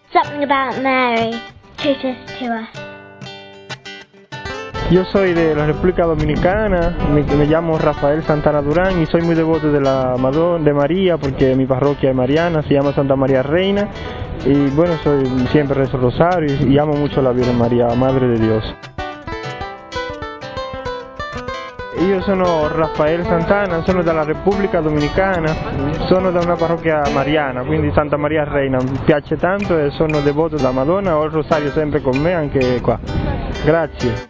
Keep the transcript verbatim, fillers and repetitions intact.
Something about Mary took us to us. Yo soy de la República Dominicana, me, me llamo Rafael Santana Durán y soy muy devoto de la Madonna, de María, porque mi parroquia es mariana, se llama Santa María Reina, y bueno, soy siempre rezo el rosario y, y amo mucho a la Virgen María, Madre de Dios. Io sono Rafael Santana, sono della Repubblica Dominicana, sono da una parrocchia mariana, quindi Santa Maria Reina, mi piace tanto e sono devoto da Madonna, ho il rosario sempre con me anche qua. Grazie.